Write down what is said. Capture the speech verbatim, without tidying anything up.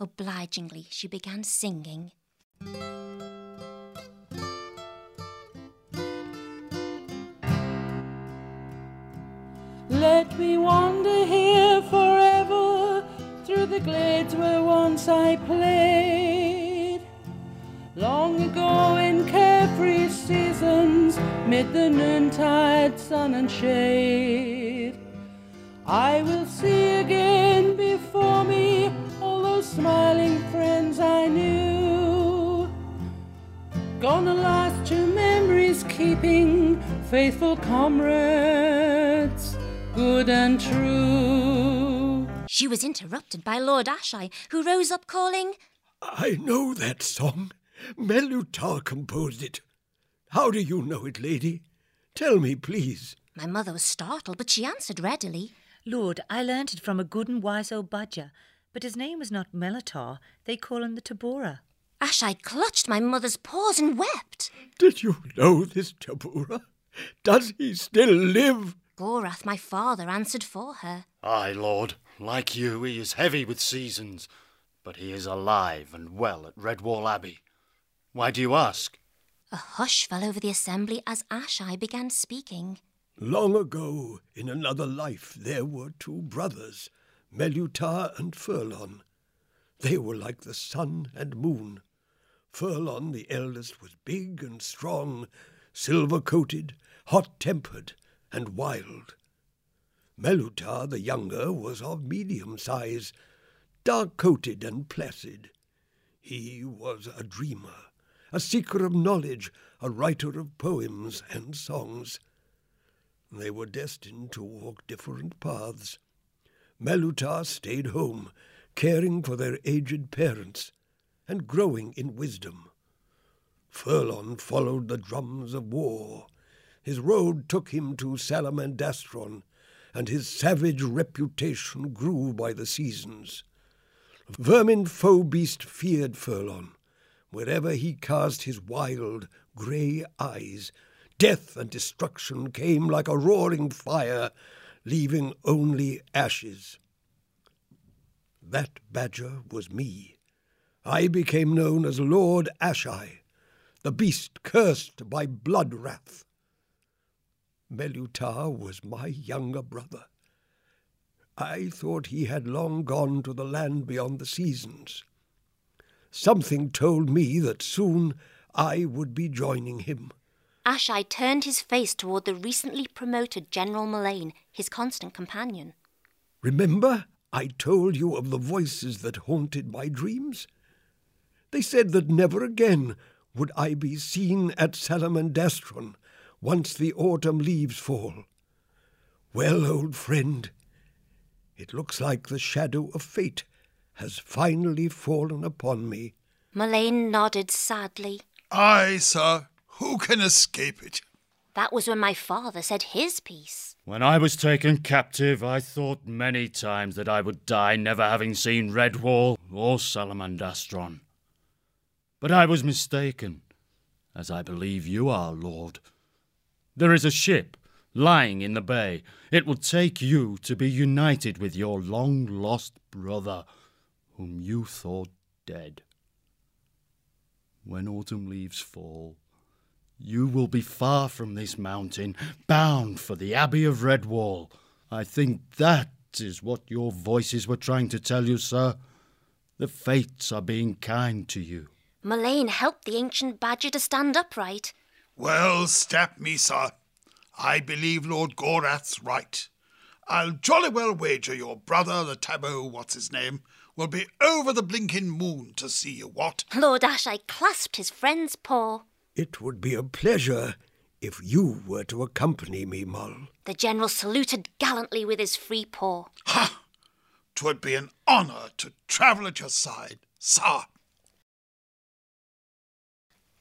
Obligingly, she began singing. Let me wander here forever, through the glades where once I played. Long ago in carefree seasons, mid the noontide sun and shade. I will see again before me all those smiling friends I knew. Gone alas to memories keeping, faithful comrades, good and true. She was interrupted by Lord Ashai, who rose up calling, I know that song. Melutar composed it. How do you know it, lady? Tell me, please. My mother was startled, but she answered readily. Lord, I learnt it from a good and wise old Budger, but his name was not Melutar. They call him the Tabora. Ashai clutched my mother's paws and wept. Did you know this Tabora? Does he still live? Gorath, my father, answered for her. Aye, Lord. Like you, he is heavy with seasons, but he is alive and well at Redwall Abbey. Why do you ask? A hush fell over the assembly as Ashai began speaking. Long ago, in another life, there were two brothers, Melutar and Furlon. They were like the sun and moon. Furlon, the eldest, was big and strong, silver-coated, hot-tempered, and wild. Melutar, the younger, was of medium size, dark-coated and placid. He was a dreamer, a seeker of knowledge, a writer of poems and songs. They were destined to walk different paths. Melutar stayed home, caring for their aged parents and growing in wisdom. Furlon followed the drums of war. His road took him to Salamandastron, and his savage reputation grew by the seasons. Vermin foe-beast feared Furlon. Wherever he cast his wild, grey eyes, death and destruction came like a roaring fire, leaving only ashes. That badger was me. I became known as Lord Ashai, the beast cursed by blood wrath. Melutar was my younger brother. I thought he had long gone to the land beyond the seasons. Something told me that soon I would be joining him. Ashai turned his face toward the recently promoted General Mullane, his constant companion. Remember, I told you of the voices that haunted my dreams? They said that never again would I be seen at Salamandastron once the autumn leaves fall. Well, old friend, it looks like the shadow of fate has finally fallen upon me. Mullane nodded sadly. Aye, sir. Who can escape it? That was when my father said his piece. When I was taken captive, I thought many times that I would die never having seen Redwall or Salamandastron. But I was mistaken, as I believe you are, Lord. There is a ship lying in the bay. It will take you to be united with your long-lost brother, whom you thought dead. When autumn leaves fall, you will be far from this mountain, bound for the Abbey of Redwall. I think that is what your voices were trying to tell you, sir. The fates are being kind to you. Mullane helped the ancient badger to stand upright. Well, stap me, sir. I believe Lord Gorath's right. I'll jolly well wager your brother, the Taboo, what's his name, will be over the blinking moon to see you, what? Lord Ashai clasped his friend's paw. It would be a pleasure if you were to accompany me, Mull. The general saluted gallantly with his free paw. Ha! 'Twould be an honour to travel at your side, sir.